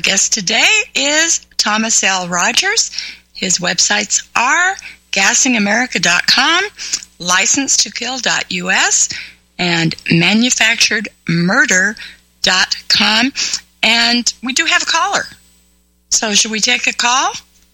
guest today is Thomas L. Rogers. His websites are gassingamerica.com, license2kill.us, and manufacturedmurder.com. And we do have a caller. So should we take a call?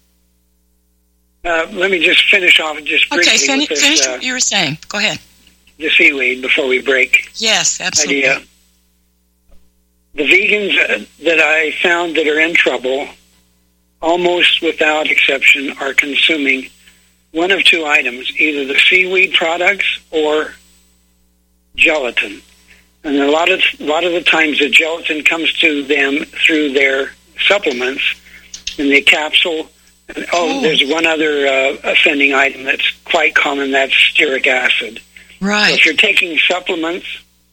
Let me just finish off just briefly. Okay, finish what you were saying. Go ahead. The seaweed before we break. Yes, absolutely. Idea. The vegans that I found that are in trouble, almost without exception, are consuming one of two items, either the seaweed products or gelatin. And a lot of the times the gelatin comes to them through their supplements in the capsule. And, there's one other offending item that's quite common, that's stearic acid. Right. So if you're taking supplements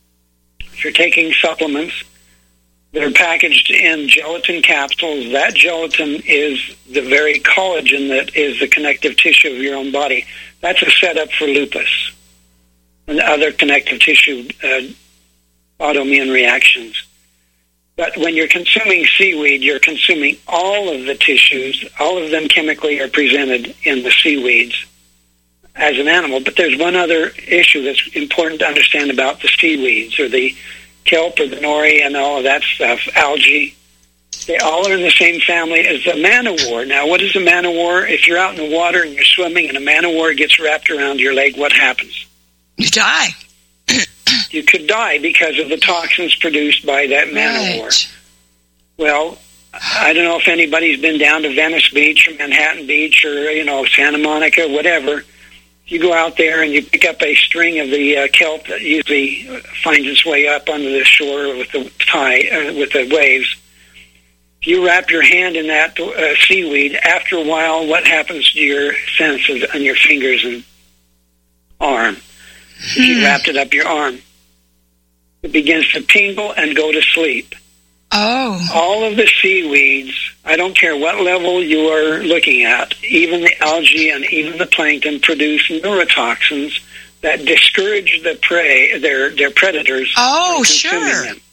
that are packaged in gelatin capsules, that gelatin is the very collagen that is the connective tissue of your own body. That's a setup for lupus and other connective tissue autoimmune reactions. But when you're consuming seaweed, you're consuming all of the tissues. All of them chemically are presented in the seaweeds as an animal. But there's one other issue that's important to understand about the seaweeds, or the kelp or the nori and all of that stuff, algae. They all are in the same family as the man-o-war. Now, what is a man-o-war? If you're out in the water and you're swimming and a man-o-war gets wrapped around your leg, what happens? You die. You could die because of the toxins produced by that man-o-war. Right. Well, I don't know if anybody's been down to Venice Beach or Manhattan Beach or, Santa Monica, whatever. You go out there and you pick up a string of the kelp that usually finds its way up onto the shore with the with the waves. If you wrap your hand in that seaweed, after a while, what happens to your senses on your fingers and arm? If you wrapped it up your arm, it begins to tingle and go to sleep. Oh. All of the seaweeds, I don't care what level you are looking at, even the algae and even the plankton produce neurotoxins that discourage the prey, their predators from consuming them.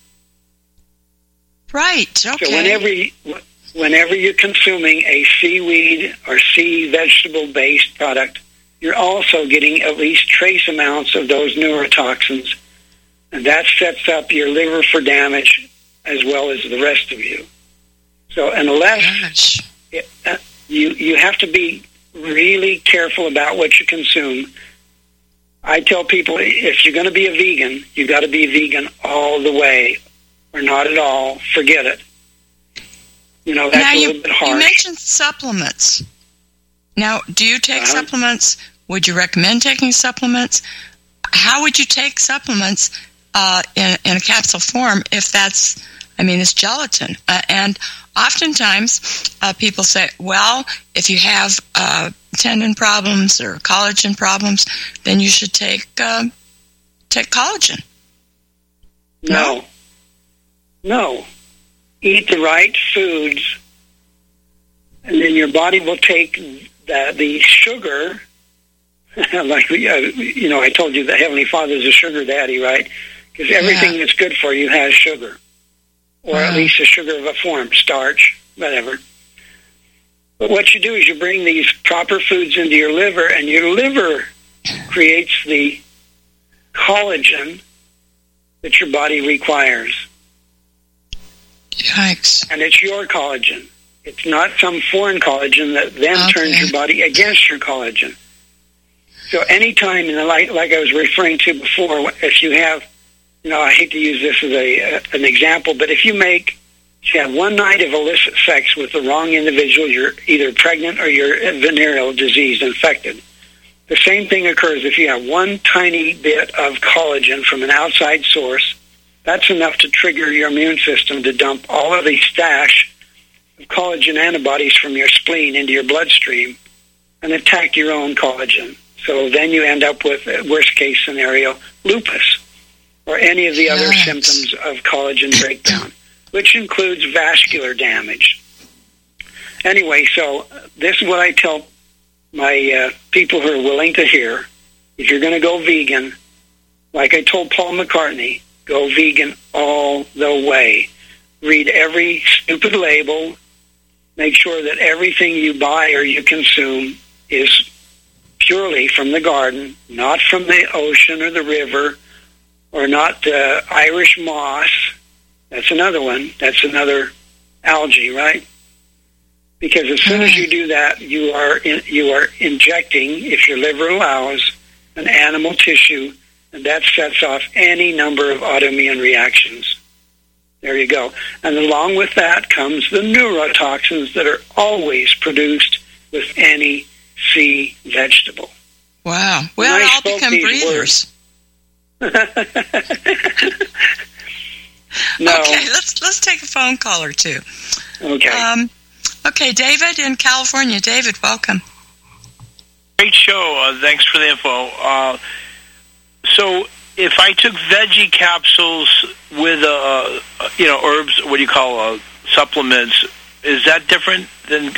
Right, okay. So whenever you're consuming a seaweed or sea vegetable-based product, you're also getting at least trace amounts of those neurotoxins, and that sets up your liver for damage as well as the rest of you. So unless you have to be really careful about what you consume. I tell people, if you're going to be a vegan, you got to be vegan all the way, or not at all. Forget it. That's now, a little bit harsh. You mentioned supplements. Now, do you take supplements? Would you recommend taking supplements? How would you take supplements in a capsule form if that's, it's gelatin? And oftentimes people say, well, if you have tendon problems or collagen problems, then you should take collagen. No. Eat the right foods, and then your body will take the sugar. Like, I told you that Heavenly Father is a sugar daddy, right? Because everything that's good for you has sugar, or at least a sugar of a form, starch, whatever. But what you do is you bring these proper foods into your liver, and your liver creates the collagen that your body requires. Yikes. And it's your collagen. It's not some foreign collagen that then turns your body against your collagen. So anytime, like I was referring to before, if you have, I hate to use this as an example, but if you have one night of illicit sex with the wrong individual, you're either pregnant or you're venereal disease infected. The same thing occurs if you have one tiny bit of collagen from an outside source. That's enough to trigger your immune system to dump all of the stash of collagen antibodies from your spleen into your bloodstream and attack your own collagen. So then you end up with, worst case scenario, lupus or any of the other symptoms of collagen breakdown, which includes vascular damage. Anyway, so this is what I tell my people who are willing to hear. If you're going to go vegan, like I told Paul McCartney, go vegan all the way. read every stupid label, make sure that everything you buy or you consume is purely from the garden, not from the ocean or the river, or not Irish moss. That's another one. That's another algae, right? Because as soon as you do that, you are injecting, if your liver allows, an animal tissue, and that sets off any number of autoimmune reactions. There you go. And along with that comes the neurotoxins that are always produced with any sea vegetable. Wow. Well, I'll become breathers. No. Okay, let's take a phone call or two. Okay. Okay, David in California. David, welcome. Great show. Thanks for the info. So if I took veggie capsules with, herbs, what do you call supplements, is that different than...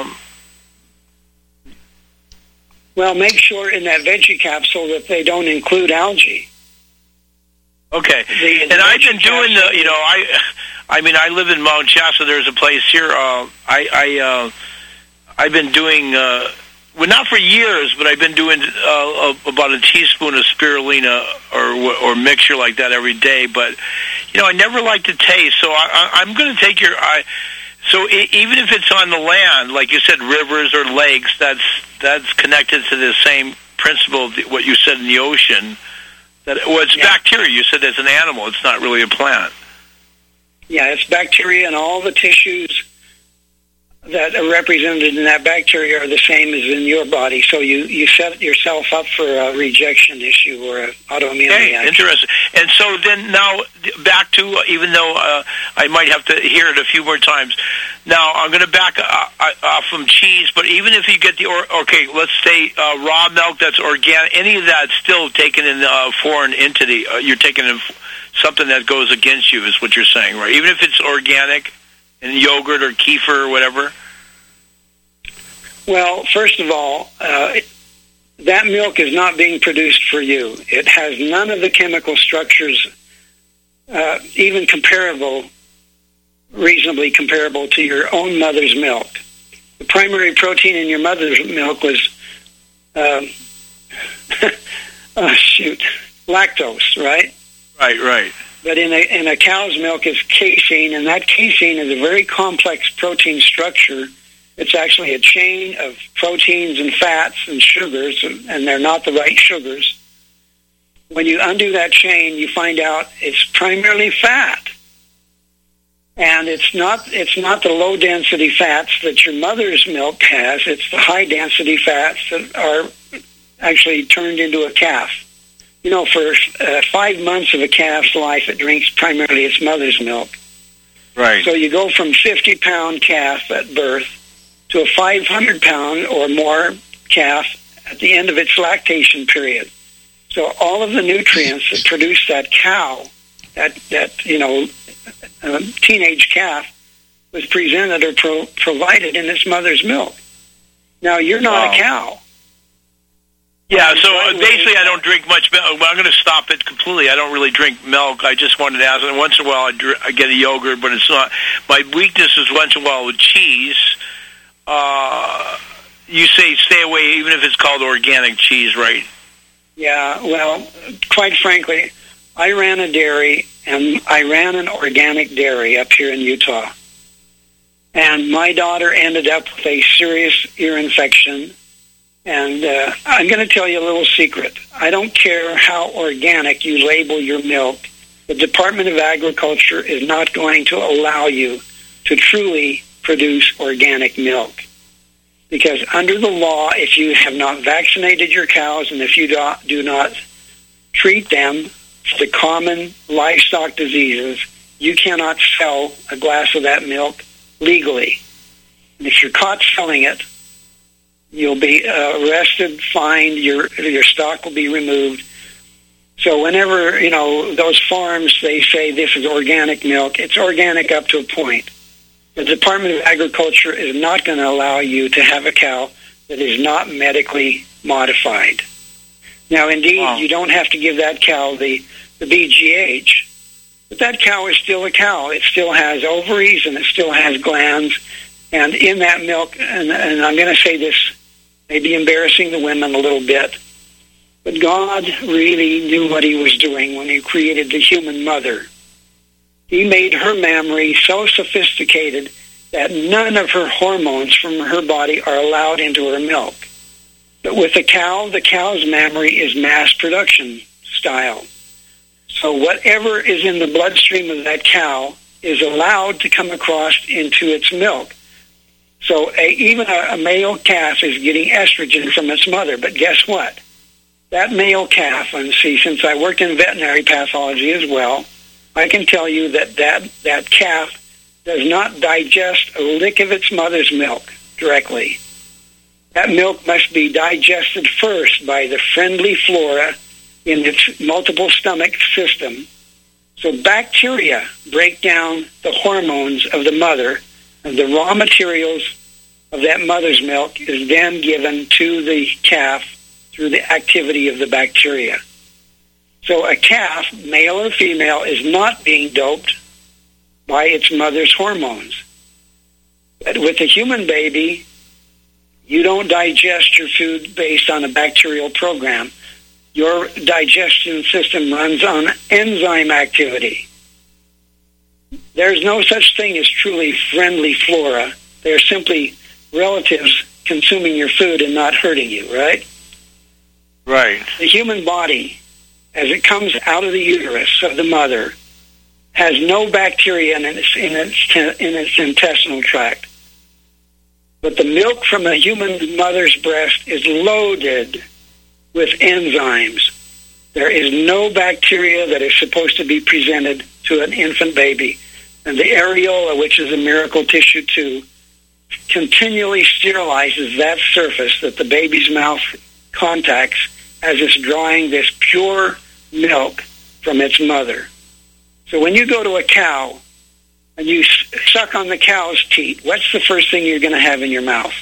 Well, make sure in that veggie capsule that they don't include algae. Okay. And I've been doing I live in Mount Shasta. There's a place here. I've been doing... not for years, but I've been doing about a teaspoon of spirulina or mixture like that every day. But I never like the taste, so I'm going to take your. So even if it's on the land, like you said, rivers or lakes, that's connected to the same principle of what you said in the ocean. It's bacteria. You said it's an animal. It's not really a plant. Yeah, it's bacteria, and all the tissues that are represented in that bacteria are the same as in your body. So you set yourself up for a rejection issue or an autoimmune reaction. Interesting. And so then now back to, even though I might have to hear it a few more times, now I'm going to back off from cheese, but even if you get let's say raw milk that's organic, any of that's still taken in foreign entity, you're taking in something that goes against you is what you're saying, right? Even if it's organic, in yogurt or kefir or whatever? Well, first of all, that milk is not being produced for you. It has none of the chemical structures even reasonably comparable to your own mother's milk. The primary protein in your mother's milk was, lactose, right? Right. But in a cow's milk is casein, and that casein is a very complex protein structure. It's actually a chain of proteins and fats and sugars, and they're not the right sugars. When you undo that chain, you find out it's primarily fat. And it's not the low-density fats that your mother's milk has. It's the high-density fats that are actually turned into a calf. For 5 months of a calf's life, it drinks primarily its mother's milk. Right. So you go from 50-pound calf at birth to a 500-pound or more calf at the end of its lactation period. So all of the nutrients that produce that cow, that teenage calf, was presented or provided in its mother's milk. Now, you're not a cow. Yeah, so basically I don't drink much milk. Well, I'm going to stop it completely. I don't really drink milk. I just wanted to ask. And once in a while I get a yogurt, but it's not. My weakness is once in a while with cheese. You say stay away even if it's called organic cheese, right? Yeah, well, quite frankly, I ran a dairy, and I ran an organic dairy up here in Utah. And my daughter ended up with a serious ear infection. And I'm going to tell you a little secret. I don't care how organic you label your milk. The Department of Agriculture is not going to allow you to truly produce organic milk. Because under the law, if you have not vaccinated your cows and if you do not treat them for the common livestock diseases, you cannot sell a glass of that milk legally. And if you're caught selling it, you'll be arrested, fined, your stock will be removed. So whenever, those farms, they say this is organic milk, it's organic up to a point. The Department of Agriculture is not going to allow you to have a cow that is not medically modified. Now, indeed, you don't have to give that cow the BGH, But that cow is still a cow. It still has ovaries and it still has glands. And in that milk, and I'm going to say this, may be embarrassing the women a little bit, but God really knew what he was doing when he created the human mother. He made her mammary so sophisticated that none of her hormones from her body are allowed into her milk. But with the cow's mammary is mass production style. So whatever is in the bloodstream of that cow is allowed to come across into its milk. So even a male calf is getting estrogen from its mother. But guess what? That male calf, and see, since I worked in veterinary pathology as well, I can tell you that calf does not digest a lick of its mother's milk directly. That milk must be digested first by the friendly flora in its multiple stomach system. So bacteria break down the hormones of the mother, and the raw materials of that mother's milk is then given to the calf through the activity of the bacteria. So a calf, male or female, is not being doped by its mother's hormones. But with a human baby, you don't digest your food based on a bacterial program. Your digestion system runs on enzyme activity. There's no such thing as truly friendly flora. They're simply relatives consuming your food and not hurting you, right? Right. The human body, as it comes out of the uterus of the mother, has no bacteria in its intestinal tract. But the milk from a human mother's breast is loaded with enzymes. There is no bacteria that is supposed to be presented to an infant baby. And the areola, which is a miracle tissue too, continually sterilizes that surface that the baby's mouth contacts as it's drawing this pure milk from its mother. So when you go to a cow and you suck on the cow's teat, what's the first thing you're going to have in your mouth?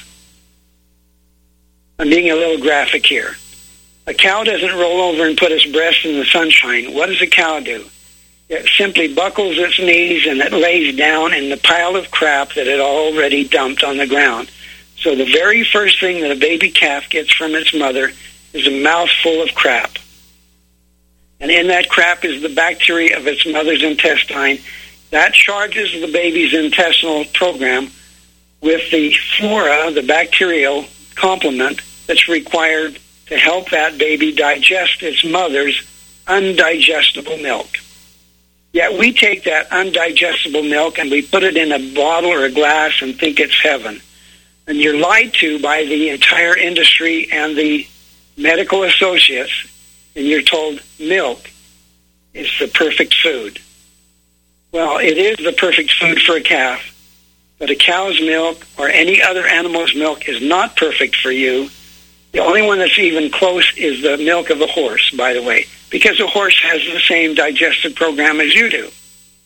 I'm being a little graphic here. A cow doesn't roll over and put its breast in the sunshine. What does a cow do? It simply buckles its knees and it lays down in the pile of crap that it already dumped on the ground. So the very first thing that a baby calf gets from its mother is a mouthful of crap. And in that crap is the bacteria of its mother's intestine. That charges the baby's intestinal program with the flora, the bacterial complement that's required to help that baby digest its mother's undigestible milk. Yet we take that undigestible milk and we put it in a bottle or a glass and think it's heaven. And you're lied to by the entire industry and the medical associates, and you're told milk is the perfect food. Well, it is the perfect food for a calf, but a cow's milk or any other animal's milk is not perfect for you. The only one that's even close is the milk of a horse, by the way, because a horse has the same digestive program as you do.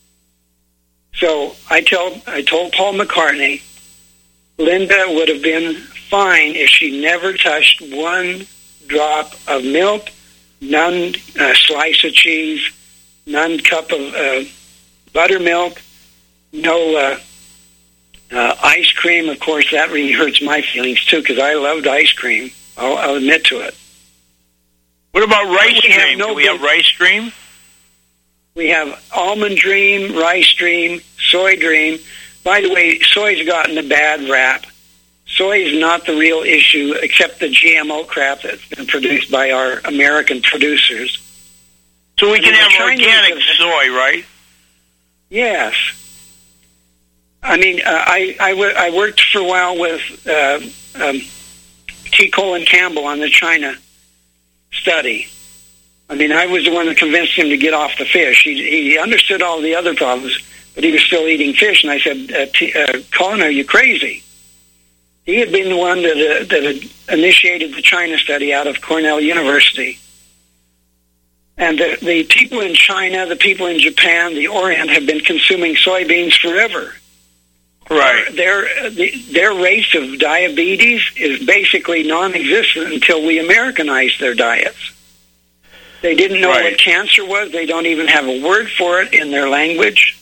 So I told Paul McCartney, Linda would have been fine if she never touched one drop of milk, none slice of cheese, none cup of buttermilk, no ice cream. Of course, that really hurts my feelings, too, because I loved ice cream. I'll admit to it. What about Rice Dream? Do we have Rice Dream? We have Almond Dream, Rice Dream, Soy Dream. By the way, soy's gotten a bad rap. Soy is not the real issue, except the GMO crap that's been produced by our American producers. So we can have organic soy, right? Yes. I mean, I worked for a while with T. Colin Campbell on the China study. I mean, I was the one that convinced him to get off the fish. He understood all the other problems, but he was still eating fish. And I said, Colin, are you crazy? He had been the one that had initiated the China study out of Cornell University. And the people in China, the people in Japan, the Orient have been consuming soybeans forever. Right. Their rates of diabetes is basically non-existent until we Americanize their diets. They didn't know what cancer was. They don't even have a word for it in their language.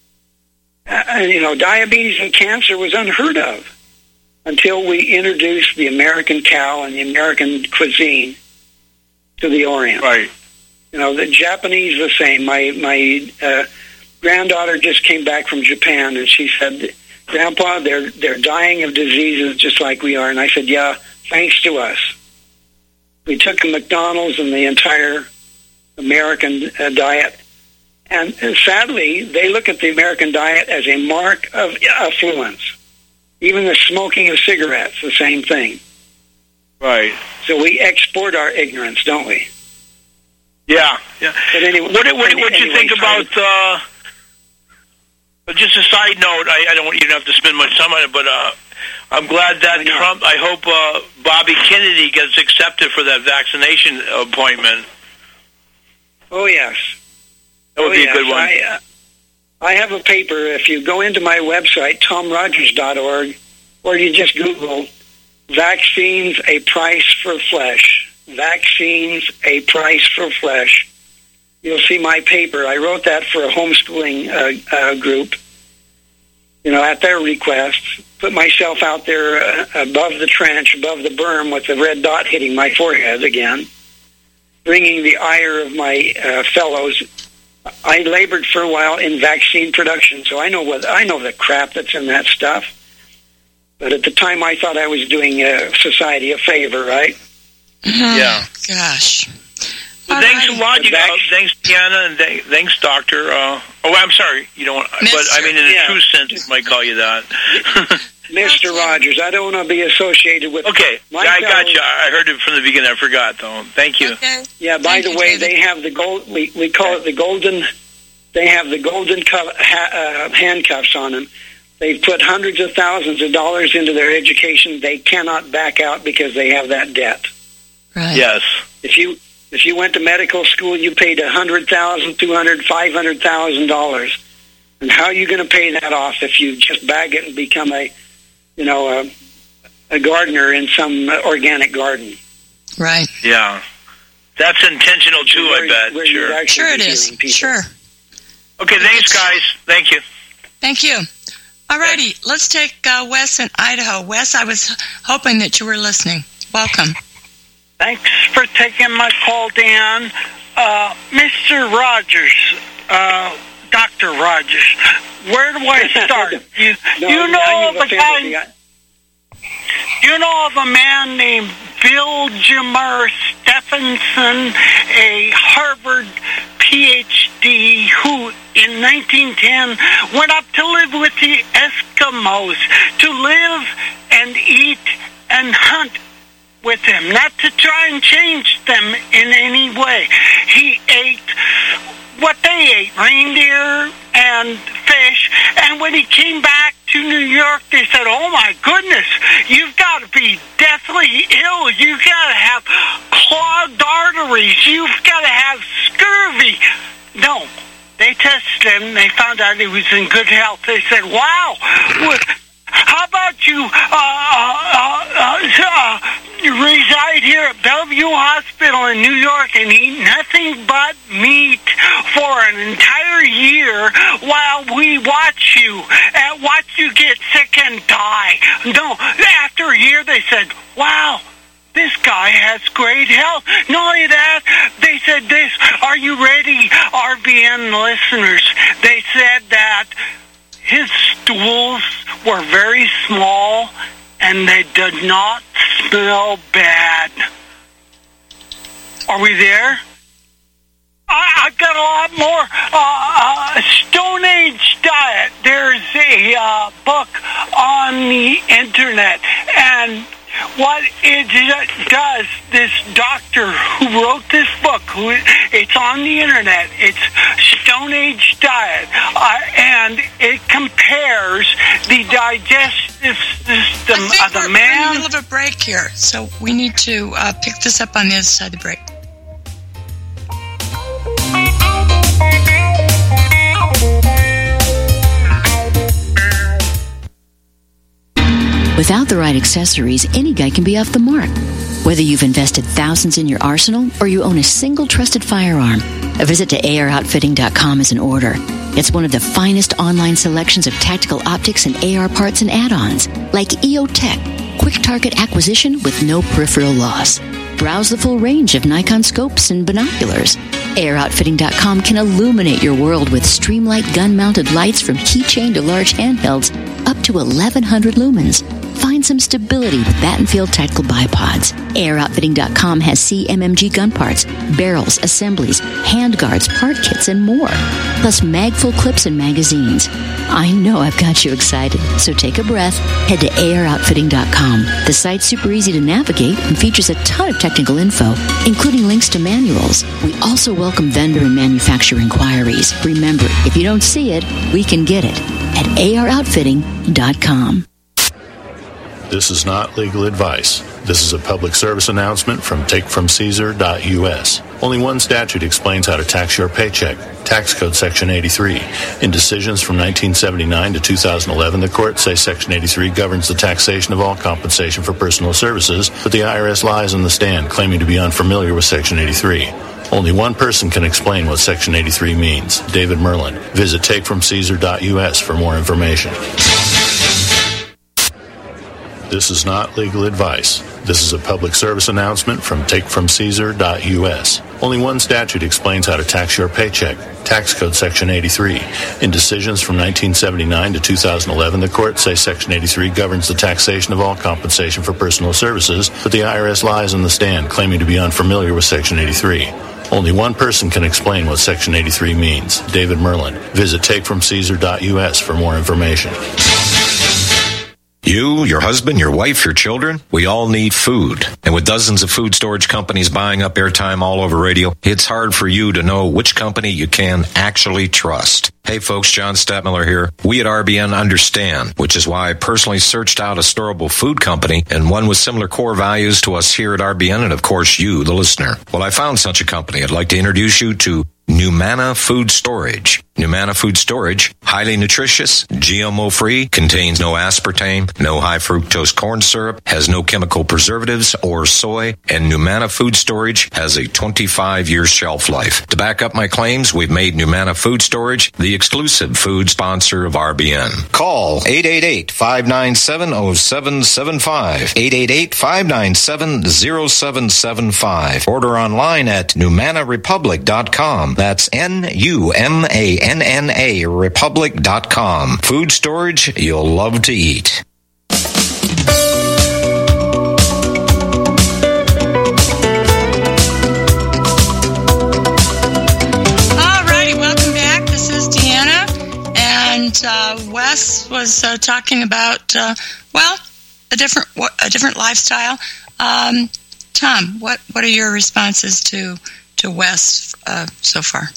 Diabetes and cancer was unheard of until we introduced the American cow and the American cuisine to the Orient. Right. The Japanese the same. My granddaughter just came back from Japan, and she said, "Grandpa, they're dying of diseases just like we are." And I said, "Yeah, thanks to us. We took McDonald's and the entire American diet, and sadly, they look at the American diet as a mark of affluence. Even the smoking of cigarettes, the same thing. Right. So we export our ignorance, don't we?" Yeah. But anyway, what do you think about? Just a side note. I don't want you to have to spend much time on it, but I'm glad that Trump. I hope Bobby Kennedy gets accepted for that vaccination appointment. Oh yes, that would be a good one. I have a paper. If you go into my website, tomrogers.org, or you just Google "vaccines: a price for flesh." Vaccines: a price for flesh. You'll see my paper. I wrote that for a homeschooling group. At their request, put myself out there above the trench, above the berm, with the red dot hitting my forehead again, bringing the ire of my fellows. I labored for a while in vaccine production, so I know the crap that's in that stuff. But at the time, I thought I was doing society a favor, right? Mm-hmm. Yeah. Gosh. Well, thanks a lot. Thanks, Deanna, and thanks, Doctor. I'm sorry. You don't. But I mean, in a true sense, I might call you that. Mr. Rogers. I don't want to be associated with. Okay. I got you. I heard it from the beginning. I forgot, though. Thank you. Okay. Yeah. By the way, they have the gold. We call it the golden. They have the golden handcuffs on them. They've put hundreds of thousands of dollars into their education. They cannot back out because they have that debt. Right. Yes. If you went to medical school, you paid $100,000, $200,000, $500,000, and how are you going to pay that off if you just bag it and become a gardener in some organic garden? Right. Yeah, that's intentional too. I bet. Sure it is. Sure. Okay. Thanks, guys. Thank you. Thank you. All righty. Let's take Wes in Idaho. Wes, I was hoping that you were listening. Welcome. Thanks for taking my call, Dan. Mr. Rogers, Dr. Rogers, where do I start? You know of a man named Valdemar Stephenson, a Harvard PhD, who in 1910 went up to live with the Eskimos, to live and eat and hunt with them, not to try and change them in any way. He ate what they ate, reindeer and fish, and when he came back to New York, they said, "Oh my goodness, you've got to be deathly ill. You've got to have clogged arteries. You've got to have scurvy." No, they tested him. They found out he was in good health. They said, "Wow, how about you reside here at Bellevue Hospital in New York and eat nothing but meat for an entire year while we watch you get sick and die?" No, after a year they said, "Wow, this guy has great health." Not only that, they said this. Are you ready, RBN listeners? They said that his stools were very small and they did not smell bad. Are we there? I've got a lot more. Stone Age Diet. There's a book on the internet, and what it does, this doctor who wrote this book, it's on the internet, it's Stone Age Diet, and it compares the digestive system of the man. We're in the middle of a break here, so we need to pick this up on the other side of the break. Without the right accessories, any guy can be off the mark. Whether you've invested thousands in your arsenal or you own a single trusted firearm, a visit to AROutfitting.com is in order. It's one of the finest online selections of tactical optics and AR parts and add-ons, like EOTech, quick target acquisition with no peripheral loss. Browse the full range of Nikon scopes and binoculars. AROutfitting.com can illuminate your world with Streamlight gun-mounted lights from keychain to large handhelds up to 1,100 lumens. Find some stability with Battenfield Tactical Bipods. AROutfitting.com has CMMG gun parts, barrels, assemblies, handguards, part kits, and more. Plus mag-full clips and magazines. I know I've got you excited, so take a breath. Head to AROutfitting.com. The site's super easy to navigate and features a ton of technical info, including links to manuals. We also welcome vendor and manufacturer inquiries. Remember, if you don't see it, we can get it at AROutfitting.com. This is not legal advice. This is a public service announcement from takefromcaesar.us. Only one statute explains how to tax your paycheck. Tax Code Section 83. In decisions from 1979 to 2011, the courts say Section 83 governs the taxation of all compensation for personal services, but the IRS lies on the stand, claiming to be unfamiliar with Section 83. Only one person can explain what Section 83 means, David Merlin. Visit takefromcaesar.us for more information. This is not legal advice. This is a public service announcement from takefromcaesar.us. Only one statute explains how to tax your paycheck. Tax Code Section 83. In decisions from 1979 to 2011, the courts say Section 83 governs the taxation of all compensation for personal services, but the IRS lies on the stand, claiming to be unfamiliar with Section 83. Only one person can explain what Section 83 means, David Merlin. Visit takefromcaesar.us for more information. You, your husband, your wife, your children, we all need food. And with dozens of food storage companies buying up airtime all over radio, it's hard for you to know which company you can actually trust. Hey folks, John Stadtmiller here. We at RBN understand, which is why I personally searched out a storable food company and one with similar core values to us here at RBN and of course you, the listener. Well, I found such a company. I'd like to introduce you to Numana Food Storage. Numana Food Storage, highly nutritious, GMO-free, contains no aspartame, no high fructose corn syrup, has no chemical preservatives or soy, and Numana Food Storage has a 25-year shelf life. To back up my claims, we've made Numana Food Storage the exclusive food sponsor of RBN. Call 888-597-0775, 888-597-0775. Order online at NumanaRepublic.com. That's NUMANNA Republic.com. Food storage you'll love to eat. Wes was talking about a different lifestyle. Tom, what are your responses to Wes so far?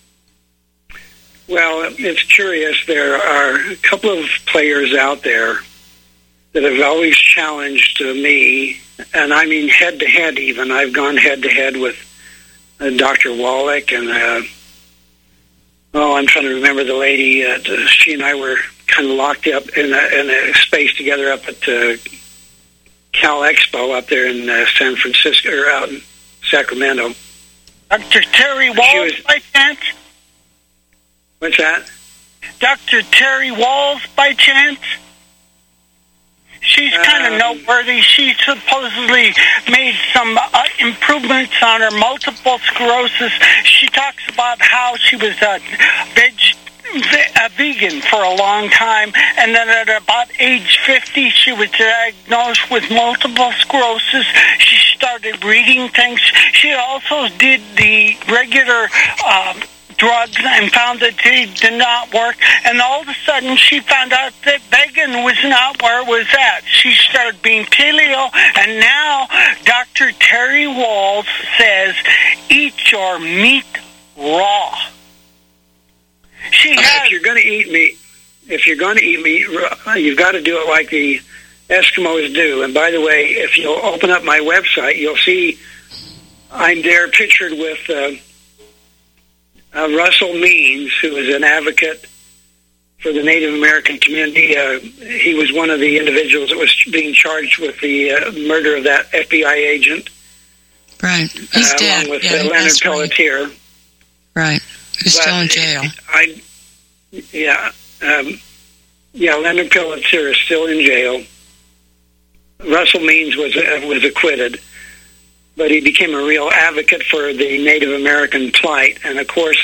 Well, it's curious. There are a couple of players out there that have always challenged me, and I mean head-to-head even. I've gone head-to-head with Dr. Wallach and I'm trying to remember the lady. She and I were kind of locked up in a space together up at Cal Expo up there in San Francisco, or out in Sacramento. Dr. Terry Walls, by chance? What's that? Dr. Terry Walls, by chance? She's kind of noteworthy. She supposedly made some improvements on her multiple sclerosis. She talks about how she was a vegan for a long time, and then at about age 50, she was diagnosed with multiple sclerosis. She started reading things. She also did the regular drugs and found that they did not work, and all of a sudden she found out that vegan was not where it was at. She started being paleo, and now Dr. Terry Walls says, eat your meat raw. If you're going to eat meat, you've got to do it like the Eskimos do. And by the way, if you'll open up my website, you'll see I'm there pictured with... Russell Means, who is an advocate for the Native American community. He was one of the individuals that was being charged with the murder of that FBI agent. Right. He's dead. Along with Leonard Pelletier. Right. He's still in jail. Leonard Pelletier is still in jail. Russell Means was acquitted, but he became a real advocate for the Native American plight. And of course,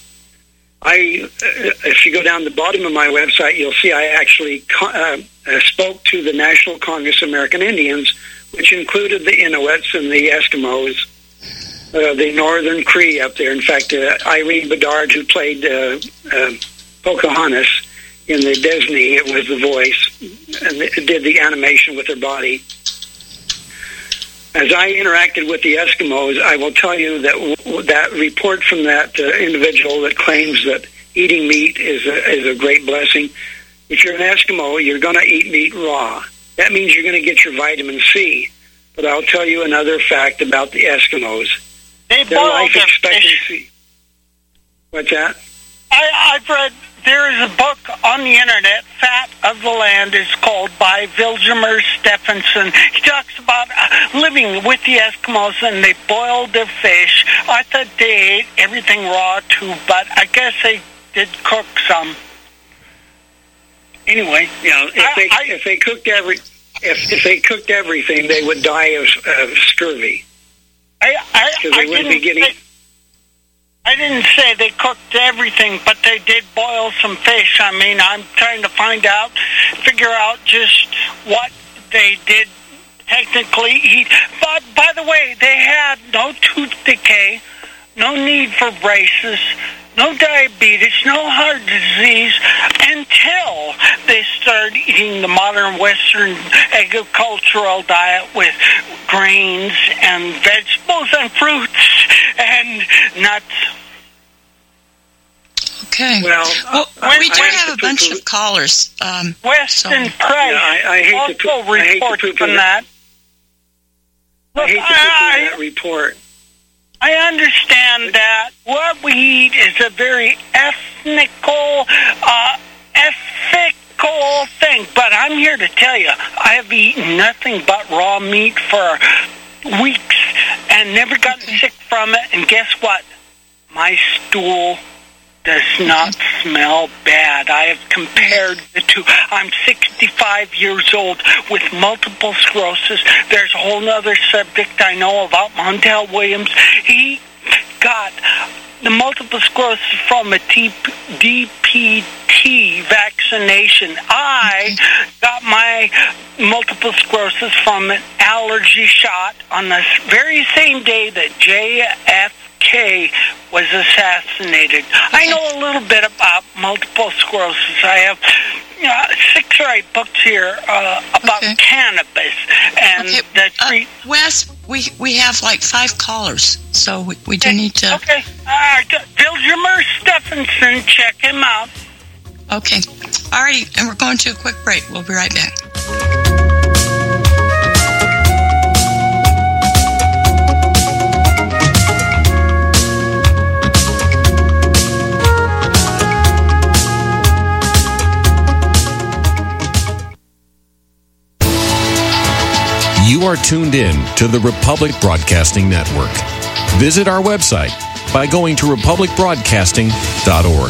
if you go down the bottom of my website, you'll see I actually spoke to the National Congress of American Indians, which included the Inuits and the Eskimos, the Northern Cree up there. In fact, Irene Bedard, who played Pocahontas in the Disney, it was the voice, and did the animation with her body. As I interacted with the Eskimos, I will tell you that report from that individual that claims that eating meat is a great blessing. If you're an Eskimo, you're going to eat meat raw. That means you're going to get your vitamin C. But I'll tell you another fact about the Eskimos. Their life expectancy. What's that? I've read, there is a book on the internet, Fat of the Land, is called, by Vildemar Stephenson. He talks about living with the Eskimos, and they boiled their fish. I thought they ate everything raw too, but I guess they did cook some. Anyway, if they cooked everything, they would die of scurvy. I didn't say they cooked everything, but they did boil some fish. I mean, I'm trying to figure out just what they did technically eat. But, by the way, they had no tooth decay, no need for braces, no diabetes, no heart disease, until they started eating the modern Western agricultural diet with grains and vegetables and fruits and nuts. Okay. Well, we do have a bunch of callers. Weston Price I hate to reports on that. I hate to poo-poo that report. I understand that what we eat is a very ethical thing, but I'm here to tell you, I have eaten nothing but raw meat for weeks and never gotten sick from it, and guess what? My stool does not smell bad. I have compared the two. I'm 65 years old with multiple sclerosis. There's a whole other subject I know about Montel Williams. He got the multiple sclerosis from a DPT vaccination. I got my multiple sclerosis from an allergy shot on the very same day that JFK was assassinated. I know a little bit about multiple sclerosis. I have 6 or 8 books here about cannabis and the treat. Wes, we have like 5 callers, so we do need to. Okay, Vildemar Stephenson, check him out. Okay, all right, and we're going to a quick break. We'll be right back. You are tuned in to the Republic Broadcasting Network. Visit our website by going to republicbroadcasting.org.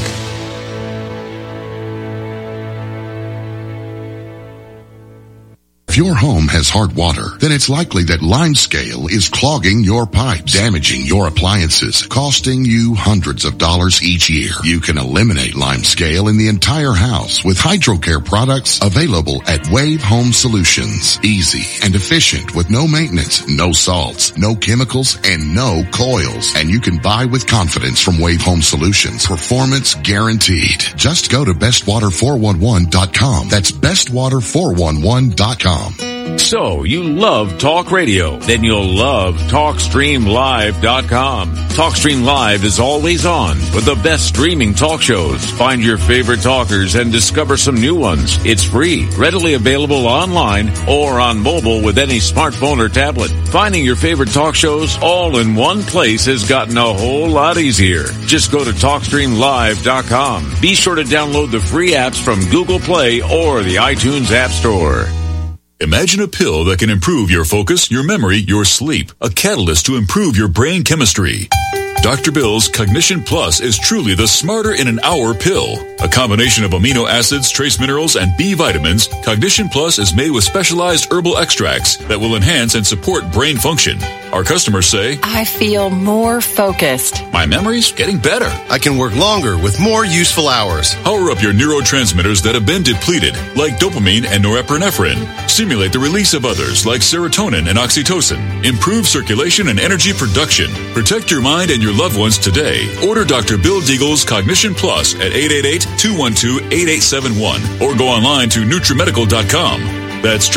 If your home has hard water, then it's likely that Limescale is clogging your pipes, damaging your appliances, costing you hundreds of dollars each year. You can eliminate Limescale in the entire house with HydroCare products available at Wave Home Solutions. Easy and efficient with no maintenance, no salts, no chemicals, and no coils. And you can buy with confidence from Wave Home Solutions. Performance guaranteed. Just go to bestwater411.com. That's bestwater411.com. So, you love talk radio? Then you'll love TalkStreamLive.com. TalkStream Live is always on with the best streaming talk shows. Find your favorite talkers and discover some new ones. It's free, readily available online or on mobile with any smartphone or tablet. Finding your favorite talk shows all in one place has gotten a whole lot easier. Just go to TalkStreamLive.com. Be sure to download the free apps from Google Play or the iTunes App Store. Imagine a pill that can improve your focus, your memory, your sleep. A catalyst to improve your brain chemistry. Dr. Bill's Cognition Plus is truly the smarter in an hour pill. A combination of amino acids, trace minerals, and B vitamins, Cognition Plus is made with specialized herbal extracts that will enhance and support brain function. Our customers say, I feel more focused. My memory's getting better. I can work longer with more useful hours. Power up your neurotransmitters that have been depleted, like dopamine and norepinephrine. Stimulate the release of others, like serotonin and oxytocin. Improve circulation and energy production. Protect your mind and your loved ones today. Order Dr. Bill Deagle's Cognition Plus at 888-212-8871 or go online to NutriMedical.com. That's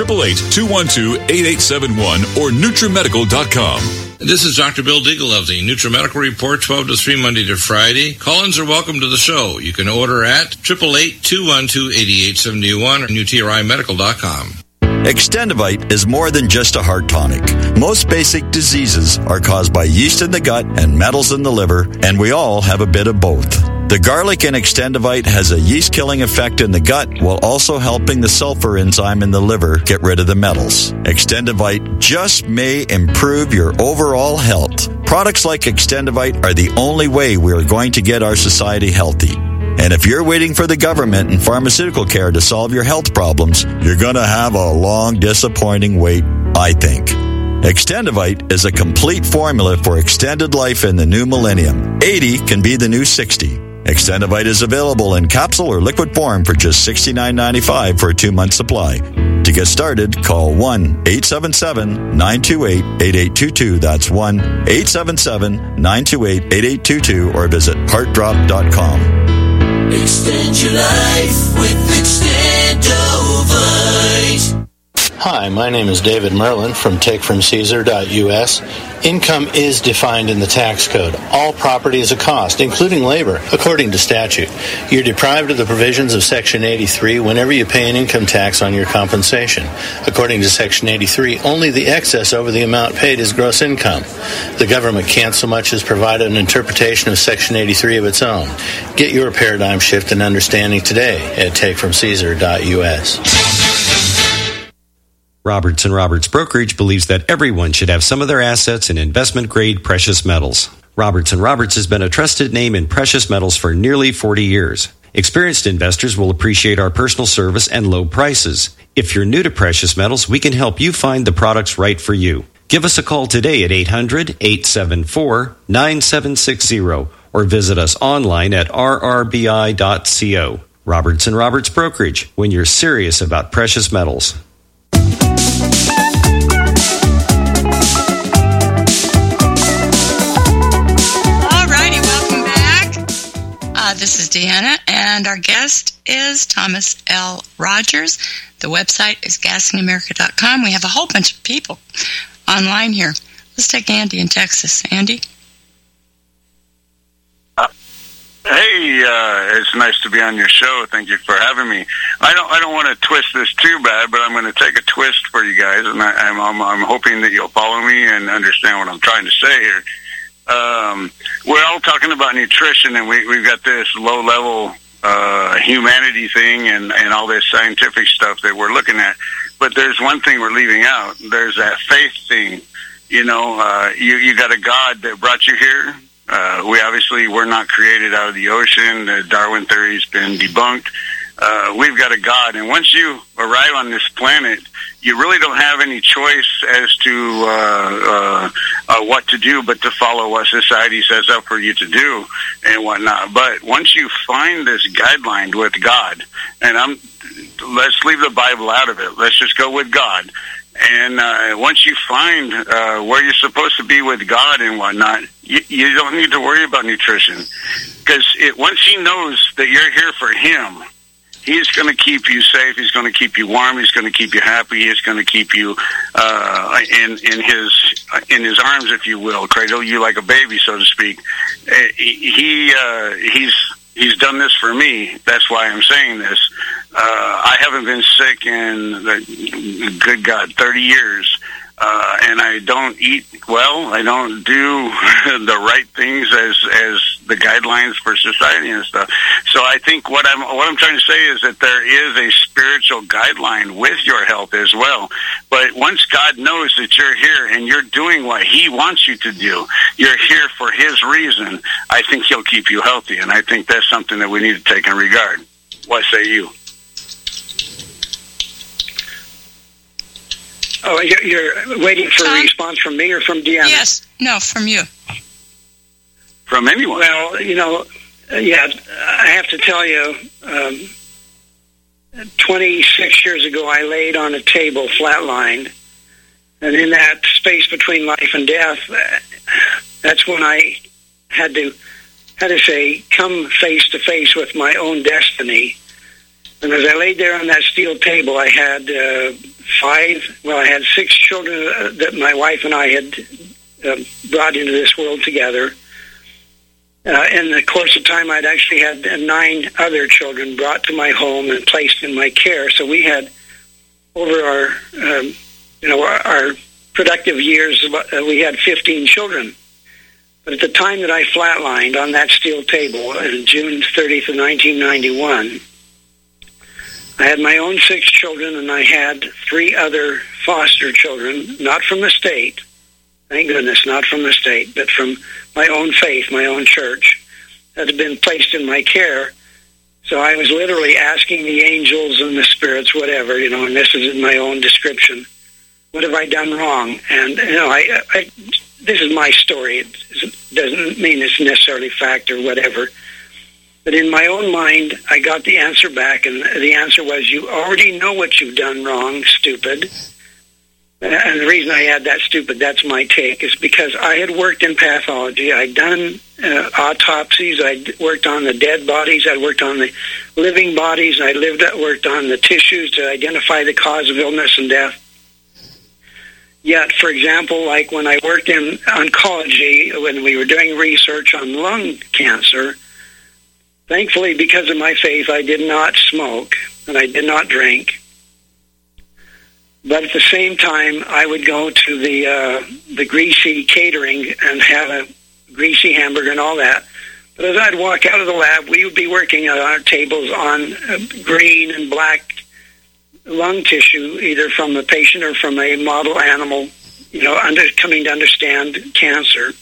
888-212-8871 or NutriMedical.com. This is Dr. Bill Deagle of the NutriMedical Report, 12 to 3 Monday to Friday. Call-ins are welcome to the show. You can order at 888-212-8871 or NutriMedical.com. Extendivite is more than just a heart tonic. Most basic diseases are caused by yeast in the gut and metals in the liver, and we all have a bit of both. The garlic in Extendivite has a yeast-killing effect in the gut while also helping the sulfur enzyme in the liver get rid of the metals. Extendivite just may improve your overall health. Products like Extendivite are the only way we are going to get our society healthy. And if you're waiting for the government and pharmaceutical care to solve your health problems, you're going to have a long, disappointing wait, I think. Extendivite is a complete formula for extended life in the new millennium. 80 can be the new 60. Extendivite is available in capsule or liquid form for just $69.95 for a 2-month supply. To get started, call 1-877-928-8822. That's 1-877-928-8822 or visit heartdrop.com. Extend your life with Extendovite. Hi, my name is David Merlin from TakeFromCaesar.us. Income is defined in the tax code. All property is a cost, including labor, according to statute. You're deprived of the provisions of Section 83 whenever you pay an income tax on your compensation. According to Section 83, only the excess over the amount paid is gross income. The government can't so much as provide an interpretation of Section 83 of its own. Get your paradigm shift and understanding today at TakeFromCaesar.us. Roberts & Roberts Brokerage believes that everyone should have some of their assets in investment-grade precious metals. Roberts & Roberts has been a trusted name in precious metals for nearly 40 years. Experienced investors will appreciate our personal service and low prices. If you're new to precious metals, we can help you find the products right for you. Give us a call today at 800-874-9760 or visit us online at rrbi.co. Roberts & Roberts Brokerage, when you're serious about precious metals. This is Deanna, and our guest is Thomas L. Rogers. The website is gasingamerica.com. We have a whole bunch of people online here. Let's take Andy in Texas. Andy? Hey, it's nice to be on your show. Thank you for having me. I don't want to twist this too bad, but I'm going to take a twist for you guys, and I'm hoping that you'll follow me and understand what I'm trying to say here. We're all talking about nutrition, and we've got this low-level humanity thing and all this scientific stuff that we're looking at. But there's one thing we're leaving out. There's that faith thing. You know, you got a God that brought you here. We're not created out of the ocean. The Darwin theory's been debunked. We've got a God, and once you arrive on this planet, you really don't have any choice as to what to do but to follow what society sets up for you to do and whatnot. But once you find this guideline with God, and let's leave the Bible out of it. Let's just go with God. And once you find where you're supposed to be with God and whatnot, you don't need to worry about nutrition. Because once he knows that you're here for him, He's going to keep you safe. He's going to keep you warm. He's going to keep you happy. He's going to keep you in his arms, if you will, cradle you like a baby, so to speak. He's done this for me. That's why I'm saying this. I haven't been sick in, good God, 30 years. And I don't eat well. I don't do the right things as the guidelines for society and stuff. So I think what I'm trying to say is that there is a spiritual guideline with your health as well. But once God knows that you're here and you're doing what He wants you to do, you're here for His reason, I think He'll keep you healthy. And I think that's something that we need to take in regard. What say you? Oh, you're waiting for a response from me or from Deanna? Yes. No, from you. From anyone? Well, I have to tell you, 26 years ago, I laid on a table flatlined. And in that space between life and death, that's when I had to say, come face to face with my own destiny. And as I laid there on that steel table, I had I had 6 children that my wife and I had brought into this world together. In the course of time, I'd actually had 9 other children brought to my home and placed in my care. So we had, over our productive years, we had 15 children. But at the time that I flatlined on that steel table, on June 30th of 1991, I had my own 6 children, and I had 3 other foster children, not from the state, thank goodness, not from the state, but from my own faith, my own church, that had been placed in my care. So I was literally asking the angels and the spirits, whatever, and this is in my own description, what have I done wrong? And, this is my story. It doesn't mean it's necessarily fact or whatever. But in my own mind, I got the answer back, and the answer was, you already know what you've done wrong, stupid. And the reason I add that stupid, that's my take, is because I had worked in pathology. I'd done autopsies. I'd worked on the dead bodies. I'd worked on the living bodies. I worked on the tissues to identify the cause of illness and death. Yet, for example, like when I worked in oncology, when we were doing research on lung cancer, thankfully, because of my faith, I did not smoke and I did not drink. But at the same time, I would go to the greasy catering and have a greasy hamburger and all that. But as I'd walk out of the lab, we would be working at our tables on green and black lung tissue, either from a patient or from a model animal, coming to understand cancer.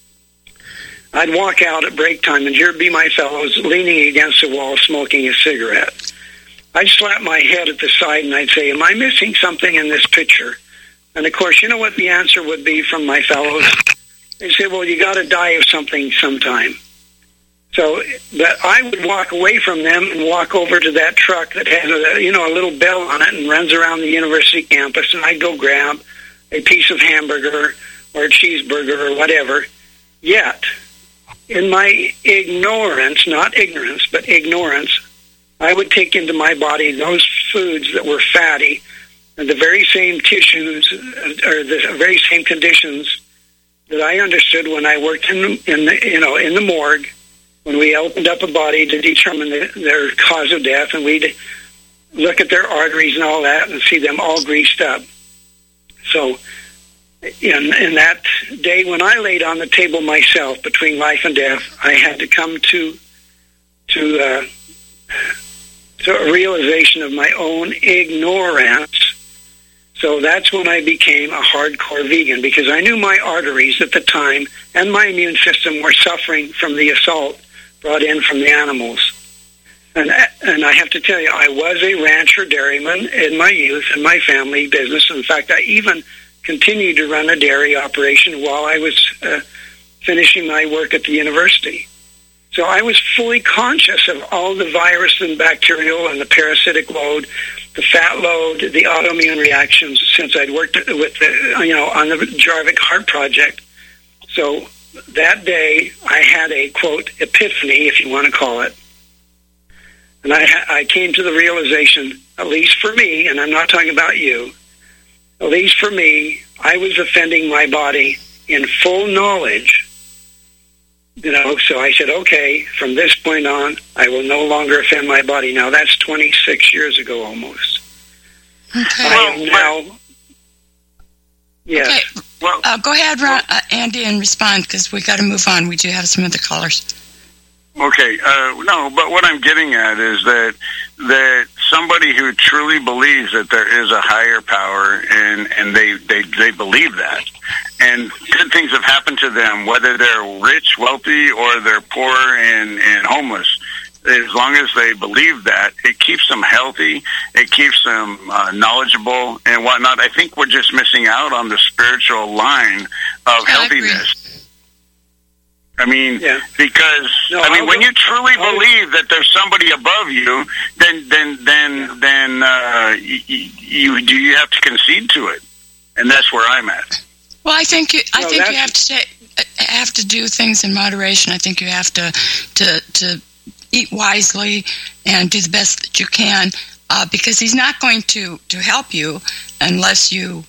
I'd walk out at break time, and here'd be my fellows leaning against the wall smoking a cigarette. I'd slap my head at the side, and I'd say, am I missing something in this picture? And, of course, you know what the answer would be from my fellows? They'd say, well, you got to die of something sometime. So that I would walk away from them and walk over to that truck that has a little bell on it and runs around the university campus, and I'd go grab a piece of hamburger or a cheeseburger or whatever. Yet, in my ignorance, not ignorance, but ignorance, I would take into my body those foods that were fatty and the very same tissues or the very same conditions that I understood when I worked in the morgue, when we opened up a body to determine their cause of death, and we'd look at their arteries and all that and see them all greased up. So in that day when I laid on the table myself between life and death, I had to come to a realization of my own ignorance. So that's when I became a hardcore vegan, because I knew my arteries at the time and my immune system were suffering from the assault brought in from the animals. And I have to tell you, I was a rancher dairyman in my youth in my family business. In fact, I even continued to run a dairy operation while I was finishing my work at the university. So I was fully conscious of all the virus and bacterial and the parasitic load, the fat load, the autoimmune reactions, since I'd worked with on the Jarvik Heart Project. So that day I had a, quote, epiphany, if you want to call it. And I came to the realization, at least for me, and I'm not talking about you, at least for me, I was offending my body in full knowledge. So I said, okay, from this point on, I will no longer offend my body. Now, that's 26 years ago almost. Okay. I am now... Yes. Okay. Well, go ahead, Andy, and respond, because we got to move on. We do have some other callers. Okay. No, but what I'm getting at is that somebody who truly believes that there is a higher power and they believe that, and good things have happened to them, whether they're rich, wealthy, or they're poor and homeless. As long as they believe that, it keeps them healthy, it keeps them knowledgeable and whatnot. I think we're just missing out on the spiritual line of healthiness. I mean, because when you truly believe that there's somebody above you, then you have to concede to it, and that's where I'm at. Well, I think you have to do things in moderation. I think you have to eat wisely and do the best that you can, because he's not going to help you unless you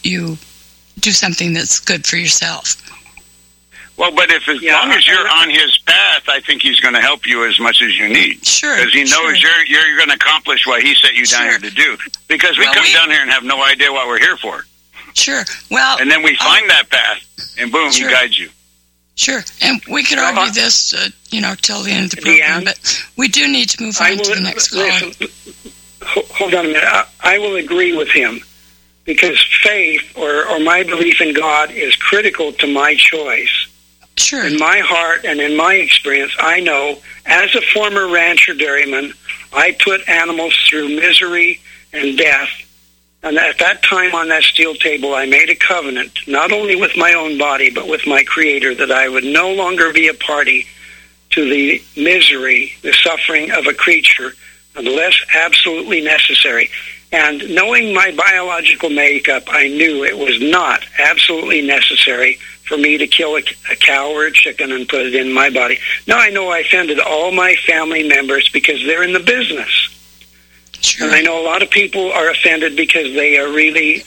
do something that's good for yourself. Well, but as long as you're on his path, I think he's going to help you as much as you need. Sure. Because he knows you're going to accomplish what he set you down here to do. Because we come down here and have no idea what we're here for. Sure. Well, and then we find that path, and boom, he guides you. Sure. And we could argue this, till the end of the program, but we do need to move on to the next call. Hold on a minute. I will agree with him, because faith or my belief in God is critical to my choice. Sure. In my heart and in my experience, I know, as a former rancher dairyman, I put animals through misery and death. And at that time on that steel table, I made a covenant, not only with my own body, but with my Creator, that I would no longer be a party to the misery, the suffering of a creature, unless absolutely necessary. And knowing my biological makeup, I knew it was not absolutely necessary for me to kill a cow or a chicken and put it in my body. Now I know I offended all my family members because they're in the business. Sure. And I know a lot of people are offended because they are really,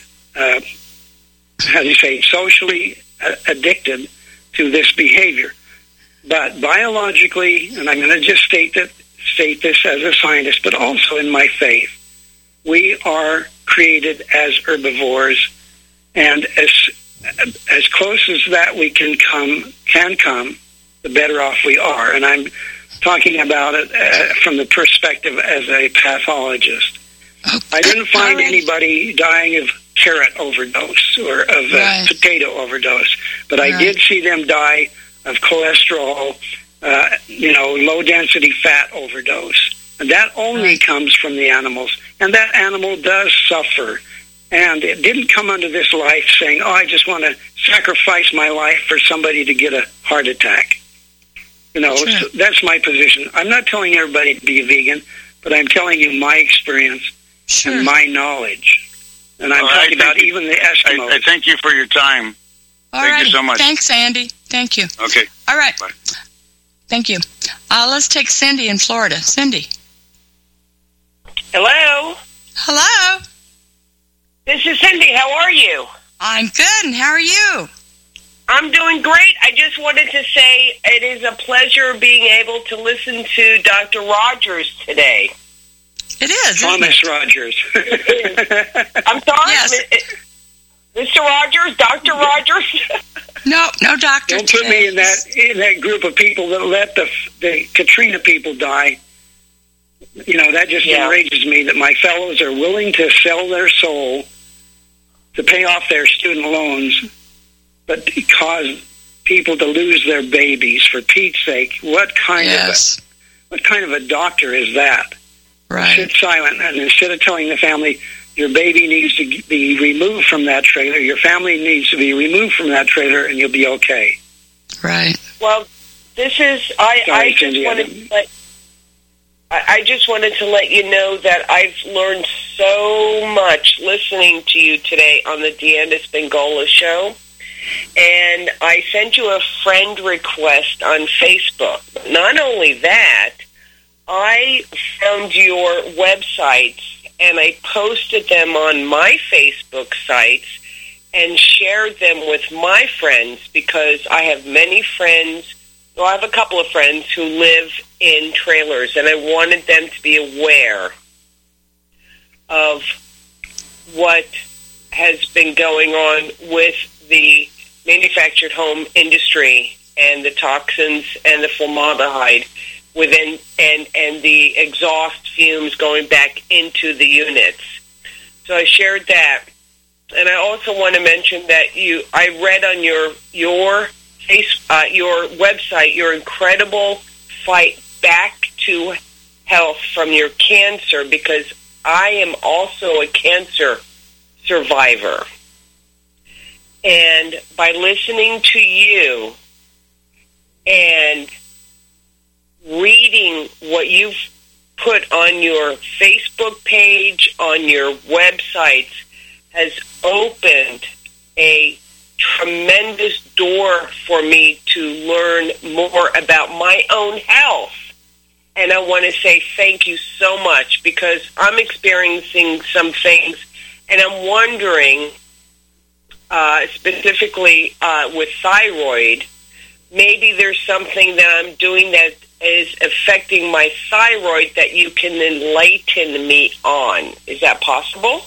socially addicted to this behavior. But biologically, and I'm going to just state this as a scientist, but also in my faith, we are created as herbivores, and as close as that we can come, the better off we are. And I'm talking about it from the perspective as a pathologist. I didn't find anybody dying of carrot overdose or of potato overdose, but I did see them die of cholesterol, low-density fat overdose. And that only comes from the animals. And that animal does suffer. And it didn't come under this life saying, I just want to sacrifice my life for somebody to get a heart attack. So that's my position. I'm not telling everybody to be a vegan, but I'm telling you my experience and my knowledge. And I'm talking about even the Eskimos. I thank you for your time. Thank you so much. Thanks, Andy. Thank you. Okay. All right. Bye. Thank you. Let's take Cindy in Florida. Cindy. Hello. Hello. This is Cindy. How are you? I'm good. And how are you? I'm doing great. I just wanted to say it is a pleasure being able to listen to Dr. Rogers today. It is. Thomas Rogers. I'm sorry? Yes. Mr. Rogers? Dr. Rogers? No, doctor. Don't put me in that group of people that let the Katrina people die. That just enrages me that my fellows are willing to sell their soul to pay off their student loans, but cause people to lose their babies. For Pete's sake, what kind of a doctor is that? Right. Sit silent, and instead of telling the family your baby needs to be removed from that trailer, your family needs to be removed from that trailer, and you'll be okay. Right. Well, this is I just wanted to let you know that I've learned so much listening to you today on the Deanna Spingola show. And I sent you a friend request on Facebook. Not only that, I found your websites and I posted them on my Facebook sites and shared them with my friends because I have many friends. Well, I have a couple of friends who live in trailers, and I wanted them to be aware of what has been going on with the manufactured home industry and the toxins and the formaldehyde within and the exhaust fumes going back into the units. So I shared that. And I also want to mention that I read on your website your incredible fight back to health from your cancer, because I am also a cancer survivor. And by listening to you and reading what you've put on your Facebook page, on your websites, has opened a tremendous door for me to learn more about my own health. And I want to say thank you so much, because I'm experiencing some things, and I'm wondering, specifically with thyroid, maybe there's something that I'm doing that is affecting my thyroid that you can enlighten me on. Is that possible?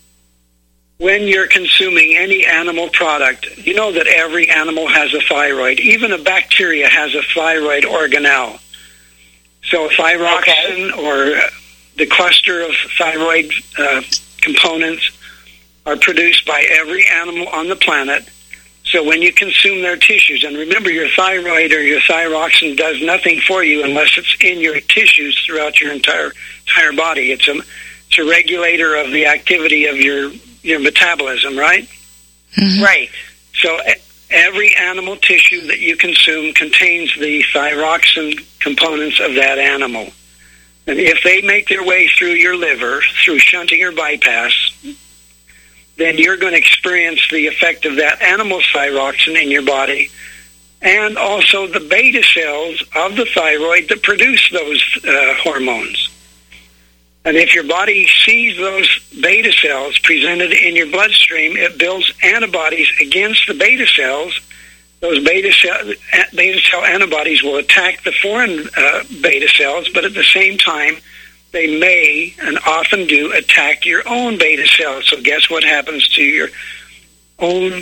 When you're consuming any animal product, you know that every animal has a thyroid. Even a bacteria has a thyroid organelle. So thyroxine or the cluster of thyroid components are produced by every animal on the planet. So when you consume their tissues, and remember, your thyroid or your thyroxine does nothing for you unless it's in your tissues throughout your entire body. It's a regulator of the activity of your metabolism, right? Mm-hmm. Right. So every animal tissue that you consume contains the thyroxine components of that animal. And if they make their way through your liver, through shunting or bypass, then you're going to experience the effect of that animal thyroxine in your body, and also the beta cells of the thyroid that produce those hormones. And if your body sees those beta cells presented in your bloodstream, it builds antibodies against the beta cells. Those beta cell antibodies will attack the foreign beta cells, but at the same time, they may and often do attack your own beta cells. So guess what happens to your own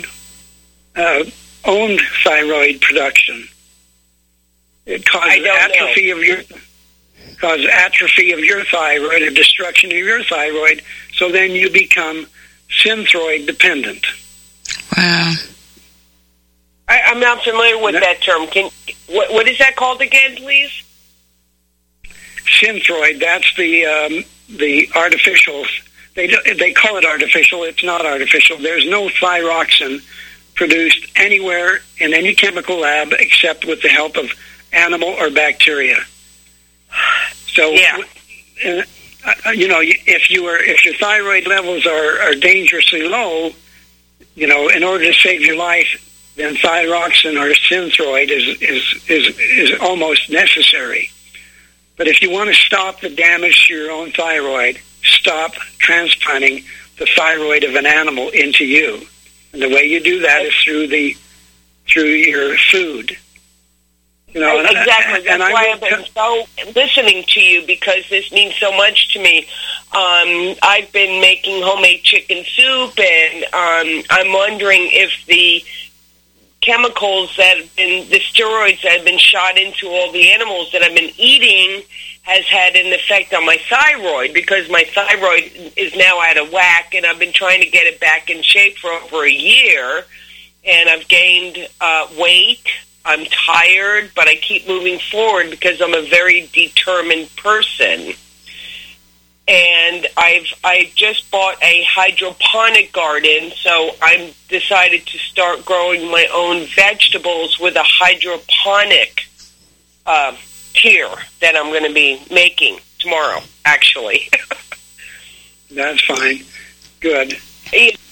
thyroid production? It causes atrophy of your thyroid, or destruction of your thyroid, so then you become synthroid dependent. Wow. I'm not familiar with that term. What is that called again, please? Synthroid. That's the artificial. They call it artificial. It's not artificial. There's no thyroxine produced anywhere in any chemical lab except with the help of animal or bacteria. So, if your thyroid levels are dangerously low, in order to save your life, then thyroxine or synthroid is almost necessary. But if you want to stop the damage to your own thyroid, stop transplanting the thyroid of an animal into you. And the way you do that is through your food. Exactly. That's why I've been so listening to you, because this means so much to me. I've been making homemade chicken soup, and I'm wondering if the chemicals the steroids that have been shot into all the animals that I've been eating has had an effect on my thyroid, because my thyroid is now out of whack, and I've been trying to get it back in shape for over a year, and I've gained weight. I'm tired, but I keep moving forward because I'm a very determined person. And I just bought a hydroponic garden, so I'm decided to start growing my own vegetables with a hydroponic tier that I'm going to be making tomorrow, actually. That's fine. Good.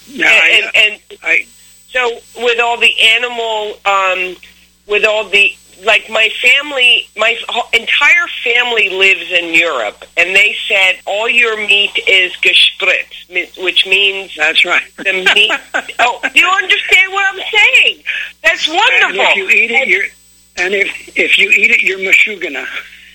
So with all the animal, with all the like my entire family lives in Europe, and they said all your meat is gespritzt, which means that's right. The meat. Oh, do you understand what I'm saying? That's wonderful. And if you eat it, if you eat it, you're mashugana.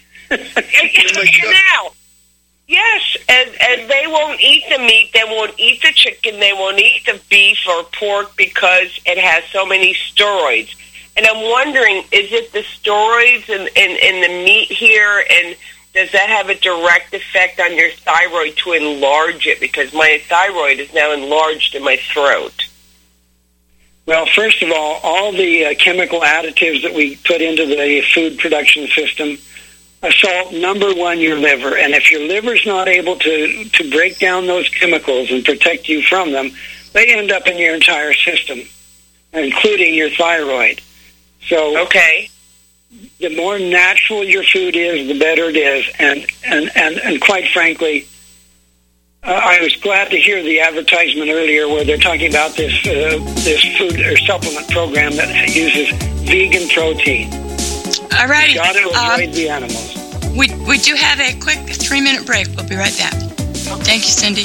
Now, yes, and they won't eat the meat. They won't eat the chicken. They won't eat the beef or pork because it has so many steroids. And I'm wondering, is it the steroids in the meat here, and does that have a direct effect on your thyroid to enlarge it? Because my thyroid is now enlarged in my throat. Well, first of all the chemical additives that we put into the food production system assault, number one, your liver. And if your liver's not able to break down those chemicals and protect you from them, they end up in your entire system, including your thyroid. So the more natural your food is, the better it is. And quite frankly, I was glad to hear the advertisement earlier where they're talking about this food or supplement program that uses vegan protein. All righty. Got to avoid the animals. We do have a quick 3-minute break. We'll be right back. Thank you, Cindy.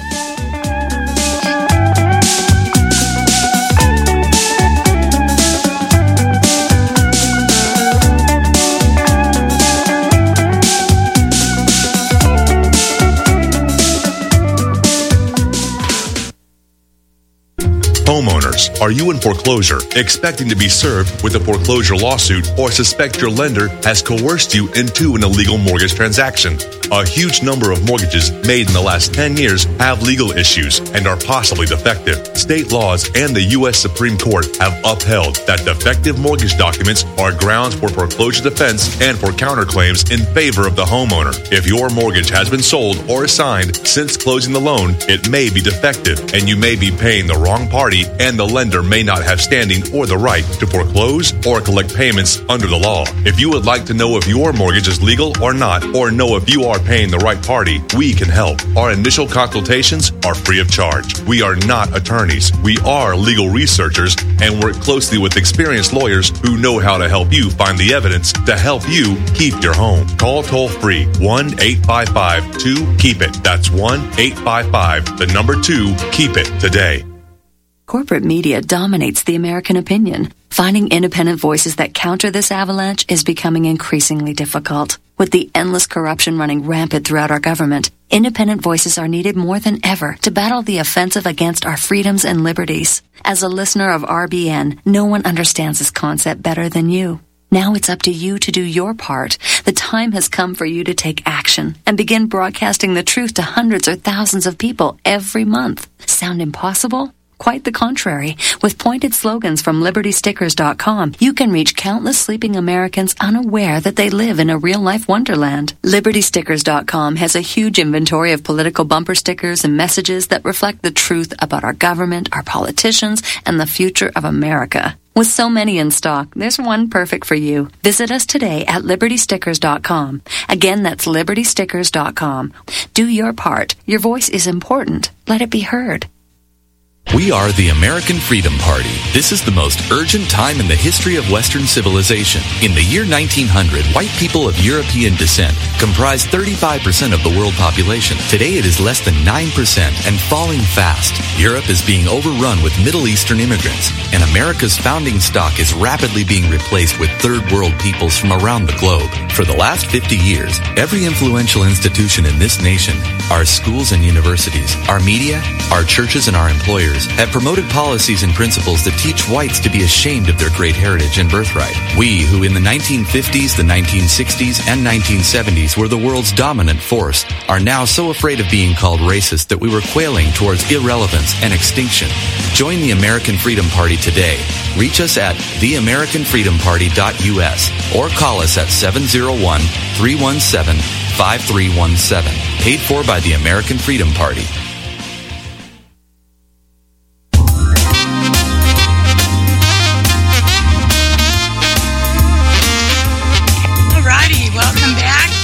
Homeowners, are you in foreclosure, expecting to be served with a foreclosure lawsuit, or suspect your lender has coerced you into an illegal mortgage transaction? A huge number of mortgages made in the last 10 years have legal issues and are possibly defective. State laws and the U.S. Supreme Court have upheld that defective mortgage documents are grounds for foreclosure defense and for counterclaims in favor of the homeowner. If your mortgage has been sold or assigned since closing the loan, it may be defective and you may be paying the wrong party, and the lender may not have standing or the right to foreclose or collect payments under the law. If you would like to know if your mortgage is legal or not, or know if you are paying the right party, we can help. Our initial consultations are free of charge. We are not attorneys. We are legal researchers and work closely with experienced lawyers who know how to help you find the evidence to help you keep your home. Call toll-free 1-855-2-KEEP-IT. That's 1-855-2-KEEP-IT today. Corporate media dominates the American opinion. Finding independent voices that counter this avalanche is becoming increasingly difficult. With the endless corruption running rampant throughout our government, independent voices are needed more than ever to battle the offensive against our freedoms and liberties. As a listener of RBN, no one understands this concept better than you. Now it's up to you to do your part. The time has come for you to take action and begin broadcasting the truth to hundreds or thousands of people every month. Sound impossible? Quite the contrary. With pointed slogans from LibertyStickers.com, you can reach countless sleeping Americans unaware that they live in a real-life wonderland. LibertyStickers.com has a huge inventory of political bumper stickers and messages that reflect the truth about our government, our politicians, and the future of America. With so many in stock, there's one perfect for you. Visit us today at LibertyStickers.com. Again, that's LibertyStickers.com. Do your part. Your voice is important. Let it be heard. We are the American Freedom Party. This is the most urgent time in the history of Western civilization. In the year 1900, white people of European descent comprised 35% of the world population. Today it is less than 9% and falling fast. Europe is being overrun with Middle Eastern immigrants, and America's founding stock is rapidly being replaced with third world peoples from around the globe. For the last 50 years, every influential institution in this nation, our schools and universities, our media, our churches, and our employers have promoted policies and principles that teach whites to be ashamed of their great heritage and birthright. We, who in the 1950s, the 1960s, and 1970s were the world's dominant force, are now so afraid of being called racist that we were quailing towards irrelevance and extinction. Join the American Freedom Party today. Reach us at theamericanfreedomparty.us or call us at 701-317-5317. Paid for by the American Freedom Party.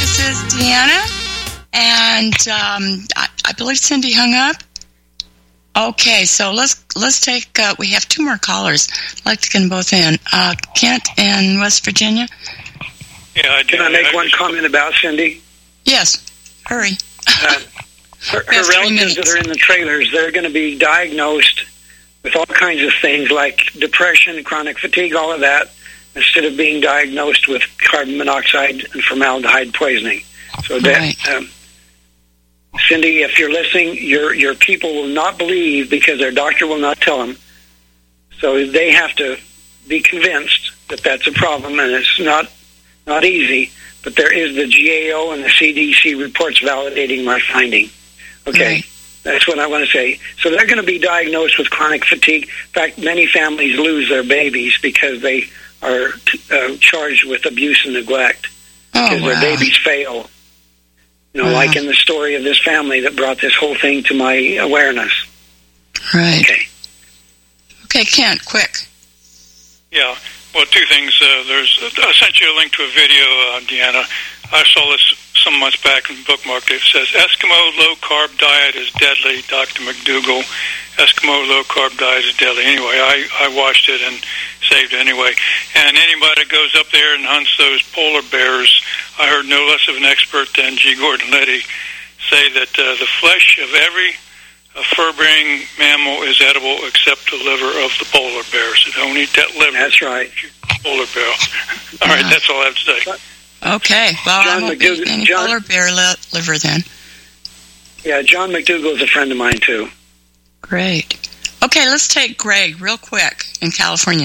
Deanna, and I believe Cindy hung up. Okay, so let's take. We have two more callers. I'd like to get them both in. Kent in West Virginia. Yeah, I do. Can I make one comment about Cindy? Yes. Hurry. Her relatives that are in the trailers, they're going to be diagnosed with all kinds of things like depression, chronic fatigue, all of that, instead of being diagnosed with carbon monoxide and formaldehyde poisoning. So that. Cindy, if you're listening, your people will not believe because their doctor will not tell them. So they have to be convinced that that's a problem, and it's not easy. But there is the GAO and the CDC reports validating my finding. Okay, That's what I want to say. So they're going to be diagnosed with chronic fatigue. In fact, many families lose their babies because they are charged with abuse and neglect because their babies fail. You know, like in the story of this family that brought this whole thing to my awareness. Right. Okay, Kent, quick. Yeah. Well, two things. I sent you a link to a video, Deanna. I saw this some months back and bookmarked it. It says, Eskimo low-carb diet is deadly, Dr. McDougall. Eskimo low-carb diet is deadly. Anyway, I watched it and saved it anyway. And anybody that goes up there and hunts those polar bears, I heard no less of an expert than G. Gordon Liddy say that the flesh of every fur-bearing mammal is edible except the liver of the polar bears. So don't eat that liver. That's right. Polar bear. All right, that's all I have to say. Okay, well, I won't eat any polar bear liver then. Yeah, John McDougall is a friend of mine, too. Great. Okay, let's take Greg real quick in California.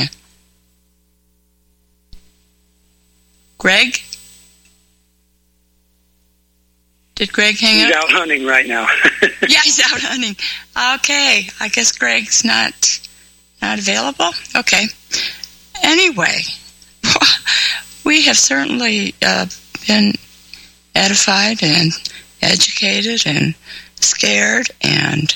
Greg? Did Greg hang up? He's out hunting right now. Yeah, he's out hunting. Okay, I guess Greg's not available. Okay. Anyway, we have certainly been edified and educated and scared, and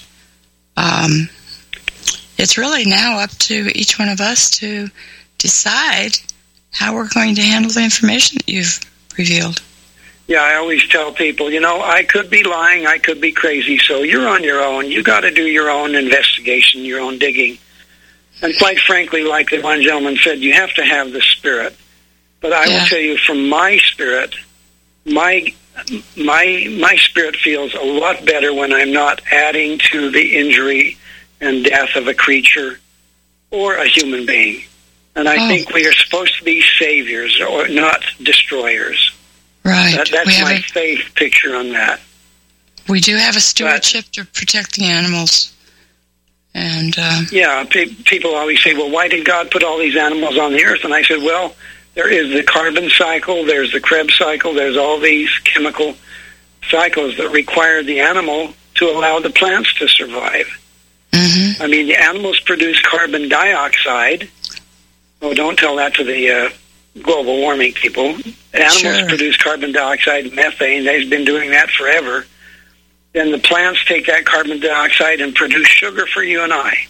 it's really now up to each one of us to decide how we're going to handle the information that you've revealed. Yeah, I always tell people, I could be lying, I could be crazy, so you're on your own. You got to do your own investigation, your own digging. And quite frankly, like the one gentleman said, you have to have the spirit. But I will tell you, from my spirit, my spirit feels a lot better when I'm not adding to the injury and death of a creature or a human being. And I think we are supposed to be saviors or not destroyers. Right. That's my faith picture on that. We do have a stewardship to protect the animals. And people always say, well, why did God put all these animals on the earth? And I said, well, there is the carbon cycle, there's the Krebs cycle, there's all these chemical cycles that require the animal to allow the plants to survive. Mm-hmm. I mean, the animals produce carbon dioxide. Oh, don't tell that to the global warming people. Animals produce carbon dioxide and methane. They've been doing that forever. Then the plants take that carbon dioxide and produce sugar for you and I.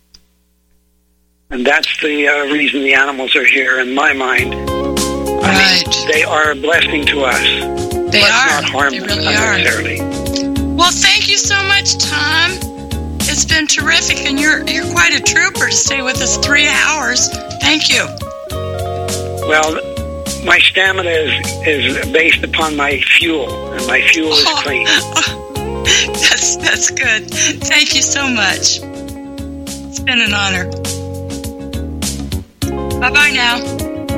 And that's the reason the animals are here, in my mind. Right. They are a blessing to us. They are. Not harm they them really unnecessarily. Well, thank you so much, Tom. It's been terrific, and you're quite a trooper to stay with us 3 hours. Thank you. Well, my stamina is based upon my fuel, and my fuel is clean. That's good. Thank you so much. It's been an honor. Bye-bye now.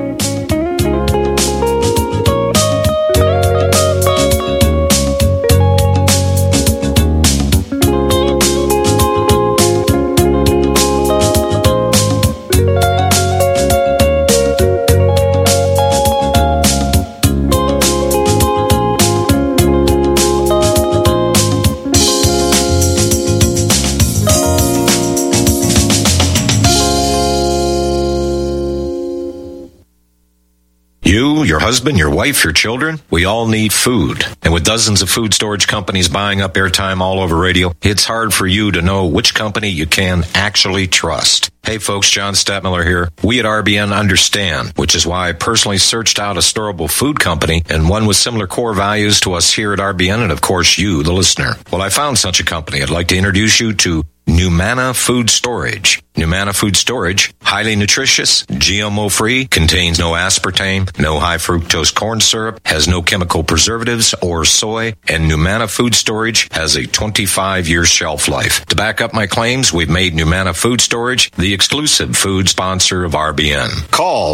You, your husband, your wife, your children, we all need food. And with dozens of food storage companies buying up airtime all over radio, it's hard for you to know which company you can actually trust. Hey folks, John Stadtmiller here. We at RBN understand, which is why I personally searched out a storable food company and one with similar core values to us here at RBN and of course you, the listener. Well, I found such a company. I'd like to introduce you to Numana Food Storage. Numana Food Storage, highly nutritious, GMO-free, contains no aspartame, no high fructose corn syrup, has no chemical preservatives or soy, and Numana Food Storage has a 25-year shelf life. To back up my claims, we've made Numana Food Storage the exclusive food sponsor of RBN. Call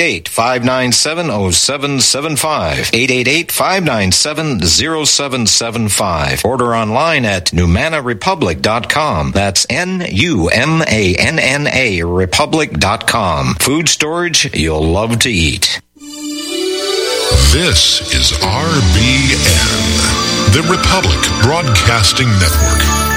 888-597-0775, 888-597-0775. Order online at NumanaRepublic.com. That's NUMANA Republic.com. Food storage you'll love to eat. This is RBN, the Republic Broadcasting Network.